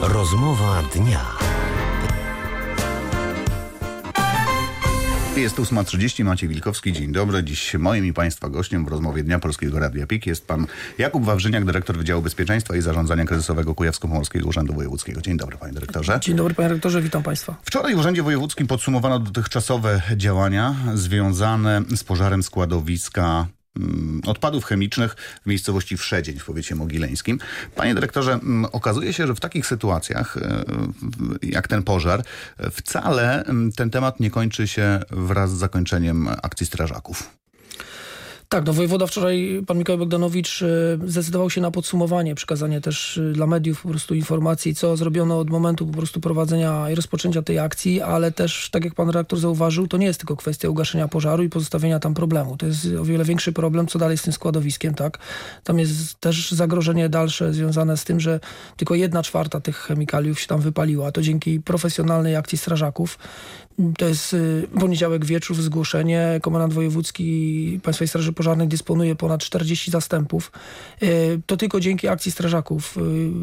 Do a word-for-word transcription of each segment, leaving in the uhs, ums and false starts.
Rozmowa dnia. Jest ósma trzydzieści, Maciej Wilkowski, dzień dobry. Dziś moim i Państwa gościem w rozmowie dnia Polskiego Radia P I K jest pan Jakub Wawrzyniak, dyrektor Wydziału Bezpieczeństwa i Zarządzania Kryzysowego Kujawsko-Pomorskiego Urzędu Wojewódzkiego. Dzień dobry, panie dyrektorze. Dzień dobry, panie dyrektorze, witam państwa. Wczoraj w Urzędzie Wojewódzkim podsumowano dotychczasowe działania związane z pożarem składowiska odpadów chemicznych w miejscowości Wszedzeń w powiecie mogileńskim. Panie dyrektorze, okazuje się, że w takich sytuacjach jak ten pożar wcale ten temat nie kończy się wraz z zakończeniem akcji strażaków. Tak, no wojewoda wczoraj, pan Mikołaj Bogdanowicz, zdecydował się na podsumowanie, przekazanie też dla mediów po prostu informacji, co zrobiono od momentu po prostu prowadzenia i rozpoczęcia tej akcji, ale też, tak jak pan redaktor zauważył, to nie jest tylko kwestia ugaszenia pożaru i pozostawienia tam problemu. To jest o wiele większy problem, co dalej z tym składowiskiem, tak? Tam jest też zagrożenie dalsze związane z tym, że tylko jedna czwarta tych chemikaliów się tam wypaliła, a to dzięki profesjonalnej akcji strażaków. To jest poniedziałek wieczór, zgłoszenie. Komendant wojewódzki Państwowej Straży Pożarnej dysponuje ponad czterdzieści zastępów. To tylko dzięki akcji strażaków.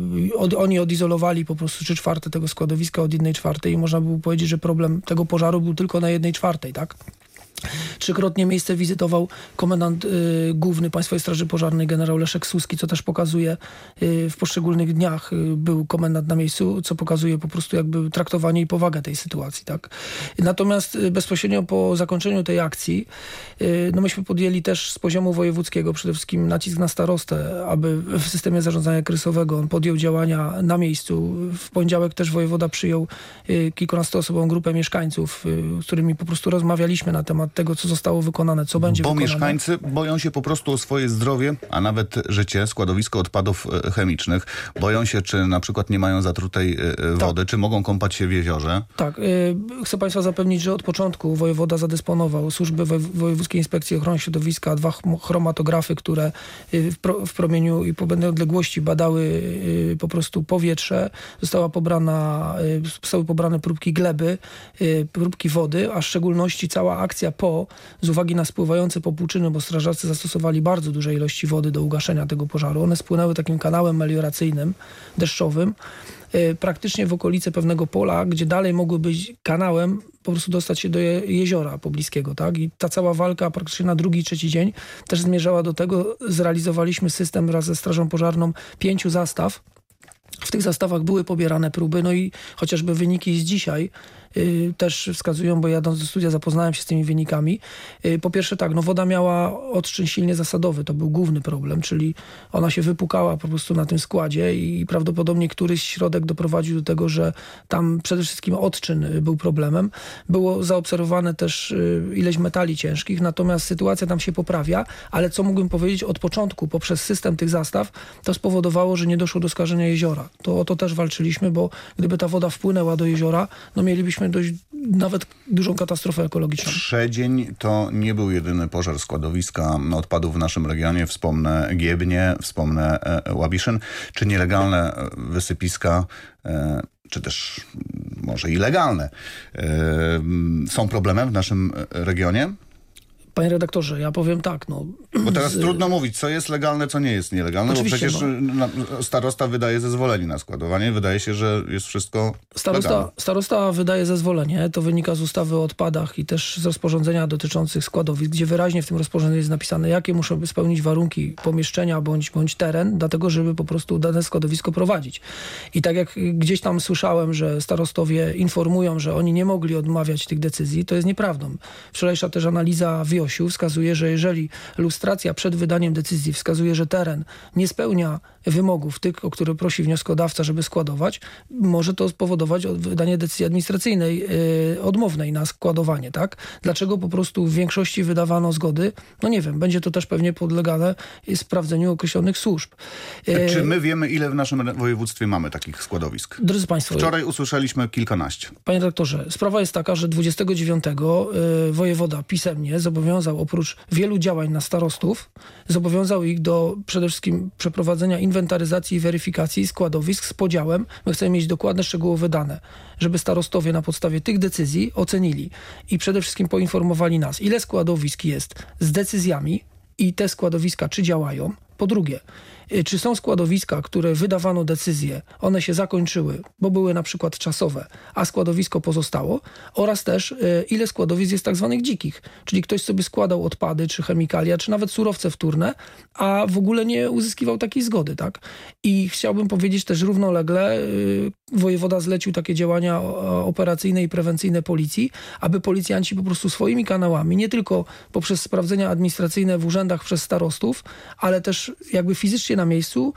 Oni odizolowali po prostu trzy czwarte tego składowiska od jednej czwartej i można by powiedzieć, że problem tego pożaru był tylko na jednej czwartej, tak? Trzykrotnie miejsce wizytował komendant y, główny Państwowej Straży Pożarnej generał Leszek Suski, co też pokazuje y, w poszczególnych dniach y, był komendant na miejscu, co pokazuje po prostu jakby traktowanie i powagę tej sytuacji, tak. Natomiast y, bezpośrednio po zakończeniu tej akcji y, no myśmy podjęli też z poziomu wojewódzkiego przede wszystkim nacisk na starostę, aby w systemie zarządzania kryzysowego on podjął działania na miejscu. W poniedziałek też wojewoda przyjął y, kilkunastoosobową grupę mieszkańców, y, z którymi po prostu rozmawialiśmy na temat tego, co zostało wykonane, co będzie Bo wykonane. Bo mieszkańcy boją się po prostu o swoje zdrowie, a nawet życie, składowisko odpadów chemicznych. Boją się, czy na przykład nie mają zatrutej wody, tak. Czy mogą kąpać się w jeziorze. Tak. Yy, chcę państwa zapewnić, że od początku wojewoda zadysponował służby Wojewódzkiej Inspekcji Ochrony Środowiska, dwa chromatografy, które w, pro, w promieniu i po pewnej odległości badały yy, po prostu powietrze. Została pobrana, yy, zostały pobrane próbki gleby, yy, próbki wody, a w szczególności cała akcja po, z uwagi na spływające popłuczyny, bo strażacy zastosowali bardzo duże ilości wody do ugaszenia tego pożaru. One spłynęły takim kanałem melioracyjnym, deszczowym, yy, praktycznie w okolice pewnego pola, gdzie dalej mogły być kanałem, po prostu dostać się do je, jeziora pobliskiego, tak? I ta cała walka praktycznie na drugi, trzeci dzień też zmierzała do tego. Zrealizowaliśmy system wraz ze Strażą Pożarną pięciu zastaw. W tych zastawach były pobierane próby, no i chociażby wyniki z dzisiaj Yy, też wskazują, bo jadąc do studia zapoznałem się z tymi wynikami. Yy, po pierwsze tak, no woda miała odczyn silnie zasadowy, to był główny problem, czyli ona się wypukała po prostu na tym składzie i prawdopodobnie któryś środek doprowadził do tego, że tam przede wszystkim odczyn był problemem. Było zaobserwowane też yy, ileś metali ciężkich, natomiast sytuacja tam się poprawia, ale co mógłbym powiedzieć od początku, poprzez system tych zastaw, to spowodowało, że nie doszło do skażenia jeziora. To o to też walczyliśmy, bo gdyby ta woda wpłynęła do jeziora, no mielibyśmy dość nawet dużą katastrofę ekologiczną. Trzecień to nie był jedyny pożar składowiska odpadów w naszym regionie. Wspomnę Giebnie, wspomnę e, Łabiszyn. Czy nielegalne wysypiska, e, czy też może i legalne, e, są problemem w naszym regionie? Panie redaktorze, ja powiem tak, no... Bo teraz z... trudno mówić, co jest legalne, co nie jest nielegalne, Oczywiście, bo przecież no. starosta wydaje zezwolenie na składowanie. Wydaje się, że jest wszystko starosta, legalne. Starosta wydaje zezwolenie. To wynika z ustawy o odpadach i też z rozporządzenia dotyczących składowisk, gdzie wyraźnie w tym rozporządzeniu jest napisane, jakie muszą spełnić warunki pomieszczenia bądź, bądź teren, dlatego żeby po prostu dane składowisko prowadzić. I tak jak gdzieś tam słyszałem, że starostowie informują, że oni nie mogli odmawiać tych decyzji, to jest nieprawdą. Wczorajsza też analiza WIOŚ wskazuje, że jeżeli lustracja przed wydaniem decyzji wskazuje, że teren nie spełnia wymogów tych, o które prosi wnioskodawca, żeby składować, może to spowodować wydanie decyzji administracyjnej yy, odmownej na składowanie, tak? Dlaczego po prostu w większości wydawano zgody? No nie wiem, będzie to też pewnie podlegane sprawdzeniu określonych służb. Yy, Czy my wiemy, ile w naszym województwie mamy takich składowisk? Drodzy Państwo, wczoraj usłyszeliśmy kilkanaście. Panie redaktorze, sprawa jest taka, że dwudziestego dziewiątego yy, wojewoda pisemnie zobowiązał oprócz wielu działań na starostów, zobowiązał ich do przede wszystkim przeprowadzenia inwentaryzacji i weryfikacji składowisk z podziałem. My chcemy mieć dokładne, szczegółowe dane, żeby starostowie na podstawie tych decyzji ocenili i przede wszystkim poinformowali nas, ile składowisk jest z decyzjami i te składowiska czy działają. Po drugie, czy są składowiska, które wydawano decyzje, one się zakończyły, bo były na przykład czasowe, a składowisko pozostało, oraz też ile składowisk jest tak zwanych dzikich, czyli ktoś sobie składał odpady, czy chemikalia, czy nawet surowce wtórne, a w ogóle nie uzyskiwał takiej zgody, tak? I chciałbym powiedzieć też równolegle, wojewoda zlecił takie działania operacyjne i prewencyjne policji, aby policjanci po prostu swoimi kanałami, nie tylko poprzez sprawdzenia administracyjne w urzędach przez starostów, ale też jakby fizycznie na miejscu,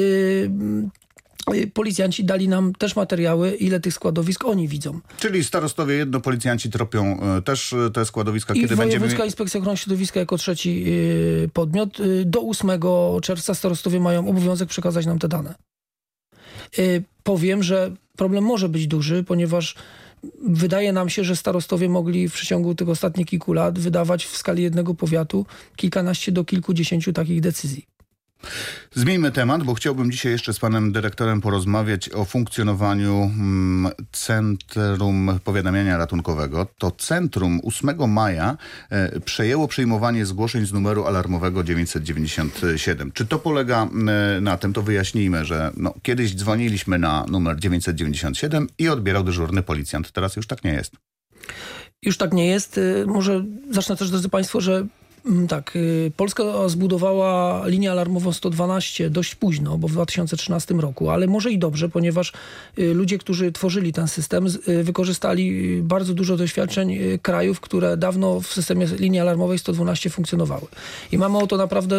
yy, policjanci dali nam też materiały, ile tych składowisk oni widzą. Czyli starostowie jedno, policjanci tropią y, też te składowiska. I kiedy Wojewódzka będziemy... Inspekcja Ochrony Środowiska jako trzeci y, podmiot. Y, do ósmego czerwca starostowie mają obowiązek przekazać nam te dane. Y, powiem, że problem może być duży, ponieważ wydaje nam się, że starostowie mogli w przeciągu tych ostatnich kilku lat wydawać w skali jednego powiatu kilkanaście do kilkudziesięciu takich decyzji. Zmieńmy temat, bo chciałbym dzisiaj jeszcze z panem dyrektorem porozmawiać o funkcjonowaniu mm, Centrum Powiadamiania Ratunkowego. To centrum ósmego maja e, przejęło przyjmowanie zgłoszeń z numeru alarmowego dziewięćset dziewięćdziesiąt siedem. Czy to polega e, na tym, to wyjaśnijmy, że no, kiedyś dzwoniliśmy na numer dziewięćset dziewięćdziesiąt siedem i odbierał dyżurny policjant. Teraz już tak nie jest. Już tak nie jest. Może zacznę też, drodzy państwo, że tak, Polska zbudowała linię alarmową sto dwanaście dość późno, bo w dwa tysiące trzynastym roku, ale może i dobrze, ponieważ ludzie, którzy tworzyli ten system, wykorzystali bardzo dużo doświadczeń krajów, które dawno w systemie linii alarmowej sto dwanaście funkcjonowały. I mamy o to naprawdę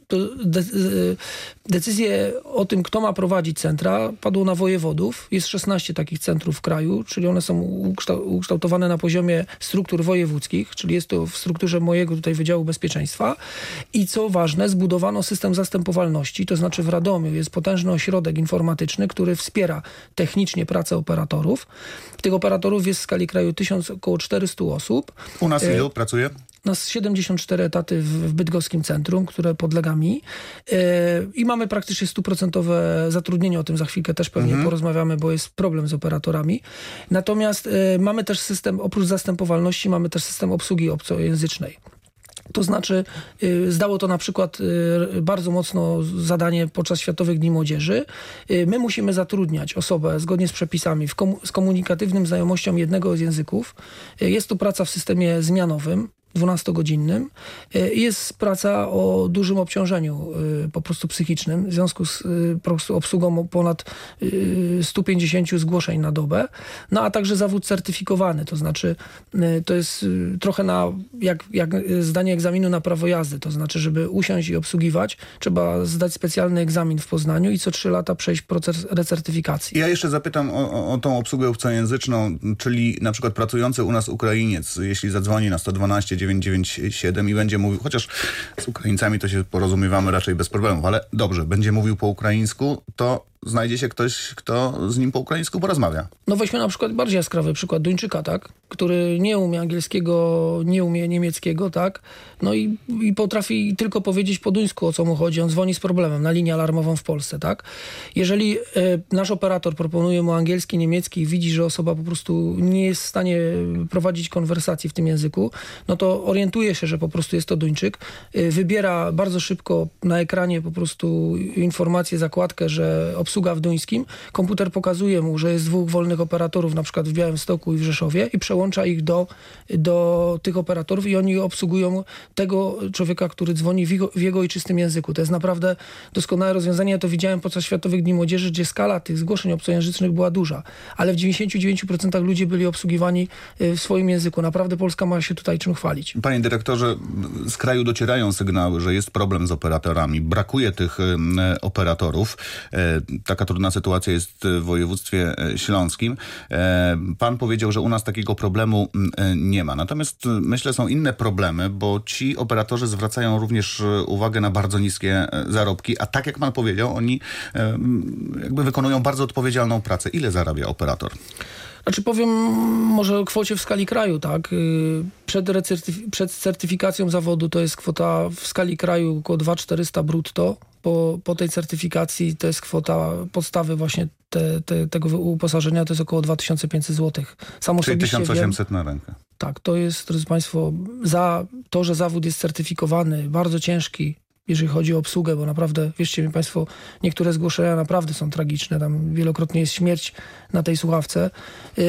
decyzję o tym, kto ma prowadzić centra, padło na wojewodów. Jest szesnaście takich centrów w kraju, czyli one są ukształtowane na poziomie struktur wojewódzkich, czyli jest to w strukturze mojego tutaj Wydziału Bezpieczeństwa. I co ważne, zbudowano system zastępowalności, to znaczy w Radomiu jest potężny ośrodek informatyczny, który wspiera technicznie pracę operatorów. Tych operatorów jest w skali kraju tysiąc, około czterysta osób. U nas ilu pracuje? Nas siedemdziesiąt cztery etaty w, w bydgoskim centrum, które podlega mi. Yy, I mamy praktycznie stuprocentowe zatrudnienie. O tym za chwilkę też pewnie mhm. porozmawiamy, bo jest problem z operatorami. Natomiast yy, mamy też system, oprócz zastępowalności, mamy też system obsługi obcojęzycznej. To znaczy y, zdało to na przykład y, bardzo mocno zadanie podczas Światowych Dni Młodzieży. Y, my musimy zatrudniać osobę zgodnie z przepisami w komu- z komunikatywnym znajomością jednego z języków. Y, jest to praca w systemie zmianowym, dwunastogodzinnym. Jest praca o dużym obciążeniu po prostu psychicznym w związku z po prostu obsługą ponad stu pięćdziesięciu zgłoszeń na dobę. No a także zawód certyfikowany, to znaczy to jest trochę na jak, jak zdanie egzaminu na prawo jazdy, to znaczy żeby usiąść i obsługiwać, trzeba zdać specjalny egzamin w Poznaniu i co trzy lata przejść proces recertyfikacji. Ja jeszcze zapytam o, o tą obsługę obcojęzyczną, czyli na przykład pracujący u nas Ukrainiec, jeśli zadzwoni na sto dwanaście dziewięćset dziewięćdziesiąt siedem i będzie mówił, chociaż z Ukraińcami to się porozumiewamy raczej bez problemów, ale dobrze, będzie mówił po ukraińsku, to znajdzie się ktoś, kto z nim po ukraińsku porozmawia. No weźmy na przykład bardziej jaskrawy przykład Duńczyka, tak? Który nie umie angielskiego, nie umie niemieckiego, tak? No i, i potrafi tylko powiedzieć po duńsku, o co mu chodzi. On dzwoni z problemem na linię alarmową w Polsce, tak? Jeżeli e, nasz operator proponuje mu angielski, niemiecki i widzi, że osoba po prostu nie jest w stanie prowadzić konwersacji w tym języku, no to orientuje się, że po prostu jest to Duńczyk. E, wybiera bardzo szybko na ekranie po prostu informację, zakładkę, że obsługa w duńskim. Komputer pokazuje mu, że jest dwóch wolnych operatorów, na przykład w Białymstoku i w Rzeszowie i przełącza ich do, do tych operatorów i oni obsługują tego człowieka, który dzwoni w jego, w jego ojczystym języku. To jest naprawdę doskonałe rozwiązanie. Ja to widziałem podczas Światowych Dni Młodzieży, gdzie skala tych zgłoszeń obcojęzycznych była duża, ale w dziewięćdziesięciu dziewięciu procentach ludzie byli obsługiwani w swoim języku. Naprawdę Polska ma się tutaj czym chwalić. Panie dyrektorze, z kraju docierają sygnały, że jest problem z operatorami. Brakuje tych e, operatorów. E, taka trudna sytuacja jest w województwie śląskim. E, pan powiedział, że u nas takiego problemu e, nie ma. Natomiast myślę, są inne problemy, bo ci operatorzy zwracają również uwagę na bardzo niskie zarobki, a tak jak pan powiedział, oni e, jakby wykonują bardzo odpowiedzialną pracę. Ile zarabia operator? Znaczy powiem może o kwocie w skali kraju, tak. Przed, recertyf- przed certyfikacją zawodu to jest kwota w skali kraju około dwa tysiące czterysta brutto. Po, po tej certyfikacji to jest kwota podstawy właśnie te, te, tego uposażenia, to jest około dwa tysiące pięćset złotych. Sam Czyli tysiąc osiemset wiem, na rękę. Tak, to jest, drodzy państwo, za to, że zawód jest certyfikowany, bardzo ciężki, jeżeli chodzi o obsługę, bo naprawdę, wierzcie mi Państwo, niektóre zgłoszenia naprawdę są tragiczne. Tam wielokrotnie jest śmierć na tej słuchawce, yy,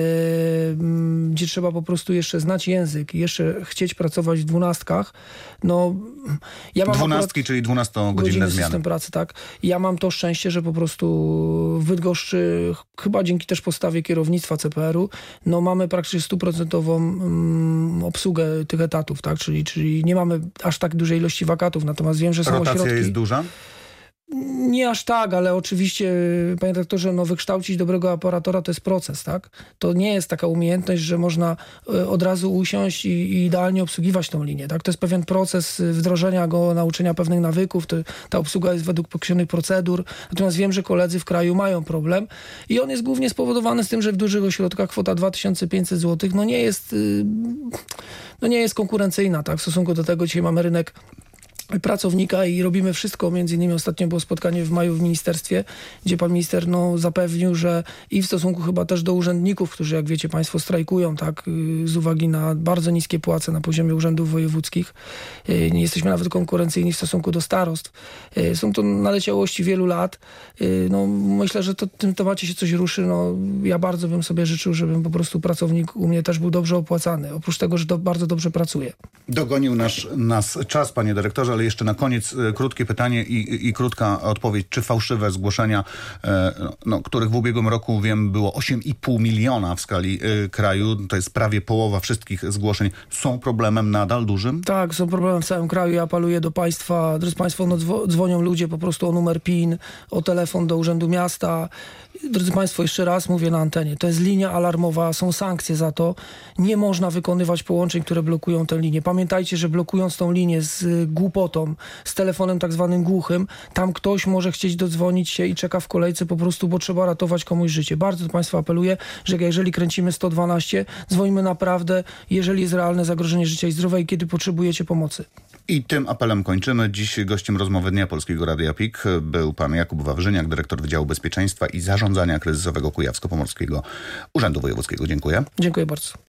gdzie trzeba po prostu jeszcze znać język i jeszcze chcieć pracować w dwunastkach. No, ja mam Dwunastki, akurat czyli dwunastogodzinne zmiany. System pracy, tak. Ja mam to szczęście, że po prostu w Bydgoszczy, chyba dzięki też postawie kierownictwa C P R-u, no mamy praktycznie stuprocentową um, obsługę tych etatów, tak, czyli, czyli nie mamy aż tak dużej ilości wakatów, natomiast wiem, że są Rotacja ośrodki... jest duża? Nie aż tak, ale oczywiście, panie redaktorze, no wykształcić dobrego operatora to jest proces, tak? To nie jest taka umiejętność, że można od razu usiąść i, i idealnie obsługiwać tą linię, tak? To jest pewien proces wdrożenia go, nauczenia pewnych nawyków, to, ta obsługa jest według określonych procedur, natomiast wiem, że koledzy w kraju mają problem i on jest głównie spowodowany z tym, że w dużych ośrodkach kwota dwa tysiące pięćset złotych no nie jest, no nie jest konkurencyjna, tak? W stosunku do tego dzisiaj mamy rynek pracownika i robimy wszystko. Między innymi ostatnio było spotkanie w maju w ministerstwie, gdzie pan minister no, zapewnił, że i w stosunku chyba też do urzędników, którzy jak wiecie państwo strajkują, tak, z uwagi na bardzo niskie płace na poziomie urzędów wojewódzkich. Nie jesteśmy nawet konkurencyjni w stosunku do starostw. Są to naleciałości wielu lat. No, myślę, że to w tym temacie się coś ruszy. No, ja bardzo bym sobie życzył, żebym po prostu pracownik u mnie też był dobrze opłacany. Oprócz tego, że to bardzo dobrze pracuje. Dogonił nasz, nas czas, panie dyrektorze, ale jeszcze na koniec e, krótkie pytanie i, i krótka odpowiedź. Czy fałszywe zgłoszenia, e, no, których w ubiegłym roku, wiem, było osiem i pół miliona w skali e, kraju, to jest prawie połowa wszystkich zgłoszeń, są problemem nadal dużym? Tak, są problemy w całym kraju. Ja apeluję do państwa, drodzy państwo, no, dzwonią ludzie po prostu o numer P I N, o telefon do Urzędu Miasta. Drodzy państwo, jeszcze raz mówię na antenie, to jest linia alarmowa, są sankcje za to. Nie można wykonywać połączeń, które blokują tę linię. Pamiętajcie, że blokując tą linię z głupotą, z telefonem tak zwanym głuchym, tam ktoś może chcieć dodzwonić się i czeka w kolejce po prostu, bo trzeba ratować komuś życie. Bardzo do państwa apeluję, że jeżeli kręcimy sto dwanaście, dzwonimy naprawdę, jeżeli jest realne zagrożenie życia i zdrowia i kiedy potrzebujecie pomocy. I tym apelem kończymy. Dziś gościem rozmowy Dnia Polskiego Radia P I K był pan Jakub Wawrzyniak, dyrektor Wydziału Bezpieczeństwa i Zarządzania Kryzysowego Kujawsko-Pomorskiego Urzędu Wojewódzkiego. Dziękuję. Dziękuję bardzo.